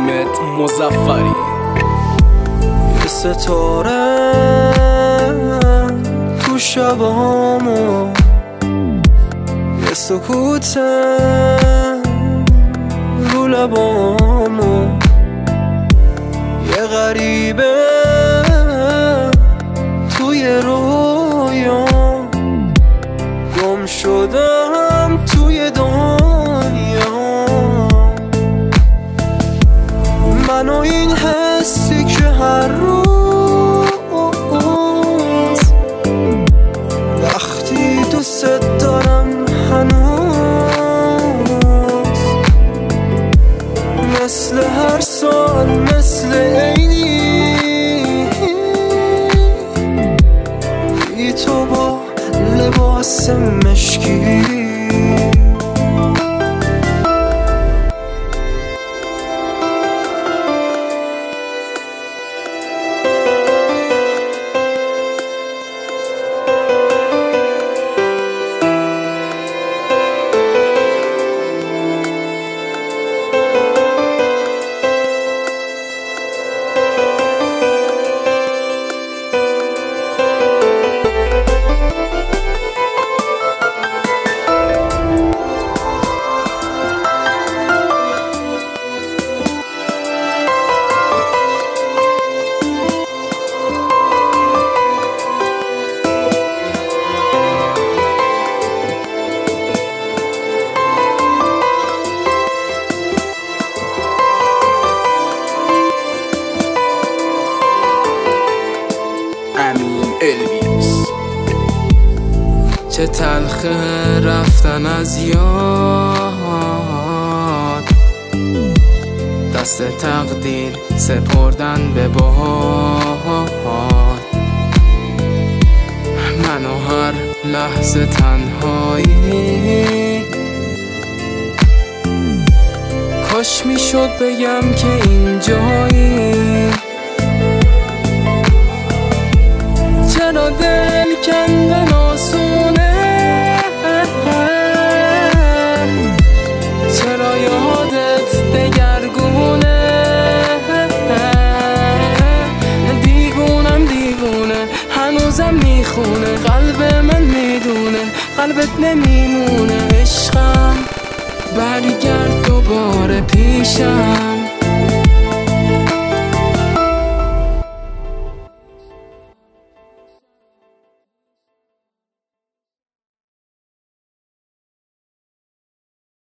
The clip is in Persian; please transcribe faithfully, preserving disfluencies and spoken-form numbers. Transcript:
حامد مظفری. یه ستاره تو شبامو، یه سکوت رو لبامو، یه غریبه توی رویام، گم شدم توی دنیا. من و این حسی که هر روز وقتی دوست دارم هنوز، مثل هر سال مثل عیدی بی تو با لباس مشکی. الویس. چه تلخه رفتن از یاد، دست تقدیر سپردن به باد. من و هر لحظه تنهایی، کاش میشد بگم که اینجایی. چرا دل کنده ناسونه، چرا یادت دگرگونه. دیوونم دیوونه هنوزم میخونه، قلب من میدونه قلبت نمیمونه. عشقم برگرد دوباره پیشم،